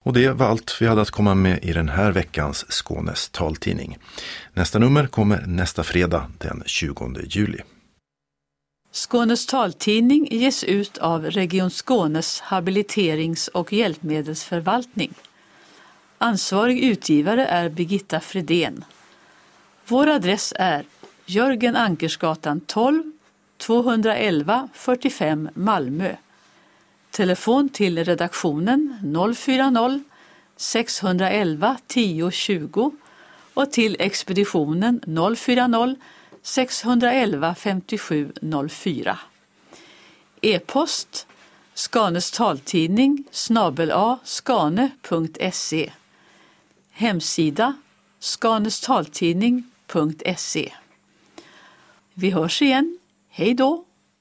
Och det var allt vi hade att komma med i den här veckans Skånes taltidning. Nästa nummer kommer nästa fredag den 20 juli. Skånes taltidning ges ut av Region Skånes habiliterings- och hjälpmedelsförvaltning. Ansvarig utgivare är Birgitta Fredén. Vår adress är Jörgen Ankersgatan 12, 211 45 Malmö. Telefon till redaktionen 040 611 10 20 och till expeditionen 040 611 57 04. E-post Skanes taltidning @skane.se. Hemsida skanestaltidning.se. Vi hörs igen. Hej då!